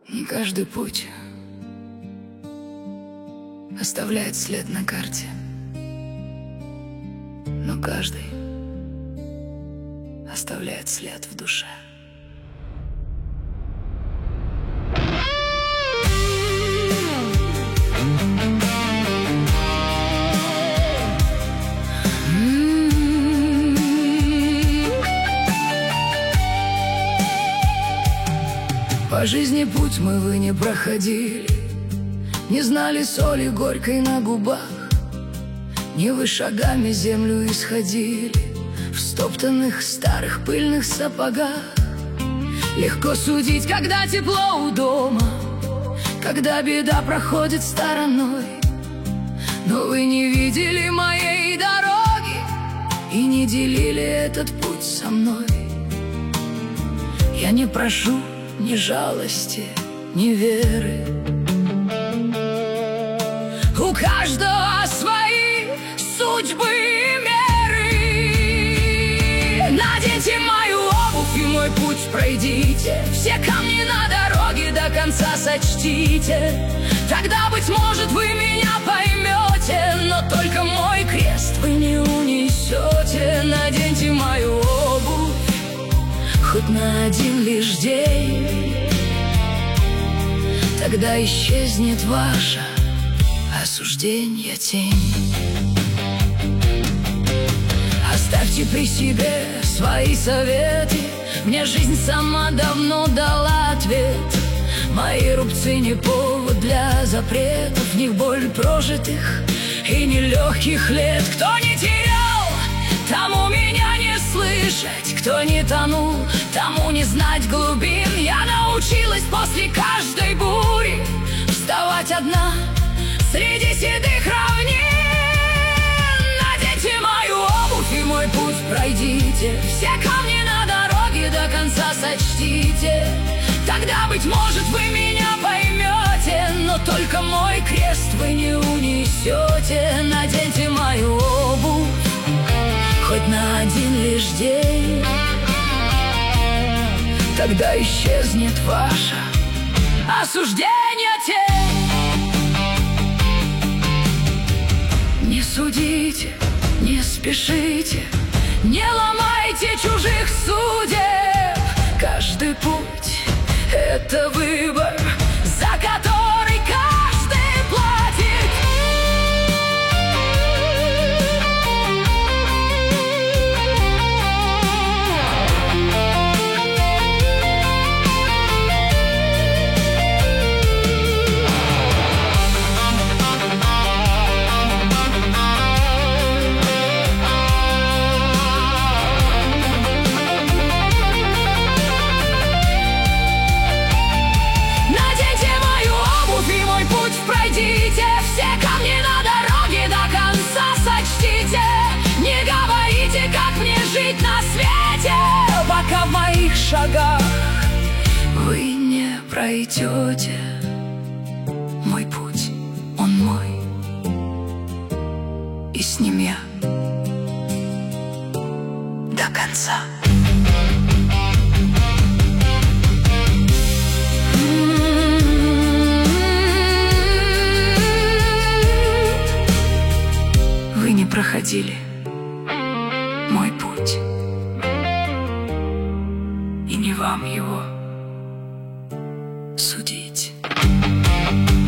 Не каждый путь оставляет след на карте, но каждый оставляет след в душе. По жизни путь вы не проходили, не знали соли горькой на губах, не вы шагами землю исходили в стоптанных старых пыльных сапогах. Легко судить, когда тепло у дома, когда беда проходит стороной, но вы не видели моей дороги и не делили этот путь со мной. Я не прошу ни жалости, ни веры. У каждого свои судьбы и меры. Наденьте мою обувь и мой путь пройдите, все камни на дороге до конца сочтите. Тогда, быть может, вы меня поймете, но только мой крест вы не унесете. Наденьте мою обувь хоть на один лишь день, тогда исчезнет ваша осуждение тень. Оставьте при себе свои советы, мне жизнь сама давно дала ответ. Мои рубцы не повод для запретов, в них боль прожитых и нелегких лет. Кто не терял, тому меня не слышать, кто не тонул, тому не знать глубин. Я научилась после каждой бури вставать одна среди седых равнин. Наденьте мою обувь и мой путь пройдите, все камни на дороге до конца сочтите. Тогда, быть может, вы меня поймете, но только мой крест вы не унесете. Наденьте мою обувь хоть на один лишь день, тогда исчезнет ваше осуждение тень. Не судите, не спешите, не ломайте чужих судеб. Каждый путь — это выбор, за который каждый платит. Все камни на дороге до конца сочтите. Не говорите, как мне жить на свете, пока в моих шагах вы не пройдете. Мой путь, он мой, и с ним я до конца. Проходили мой путь, и не вам его судить.